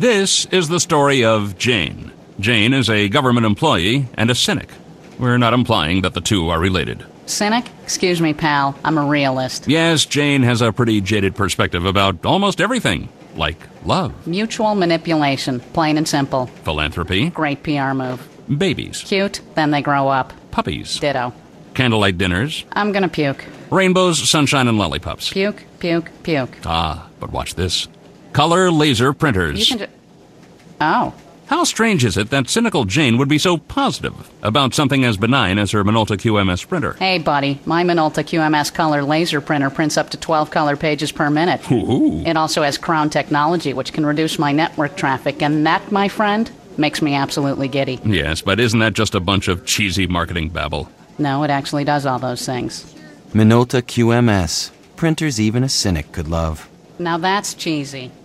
This is the story of Jane. Jane is a government employee and a cynic. We're not implying that the two are related. Cynic? Excuse me, pal. I'm a realist. Yes, Jane has a pretty jaded perspective about almost everything, like love, Mutual manipulation, plain and simple. philanthropy, Great PR move. babies, Cute, then they grow up. puppies, Ditto. candlelight dinners, I'm gonna puke. rainbows, sunshine, and lollipops. Puke, puke, puke. Ah, but watch this. Color laser printers. You can Oh. How strange is it that cynical Jane would be so positive about something as benign as her Minolta QMS printer? Hey, buddy. My Minolta QMS color laser printer prints up to 12 color pages per minute. Ooh. It also has Crown technology, which can reduce my network traffic, and that, my friend, makes me absolutely giddy. Yes, but isn't that just a bunch of cheesy marketing babble? No, it actually does all those things. Minolta QMS. Printers even a cynic could love. Now that's cheesy.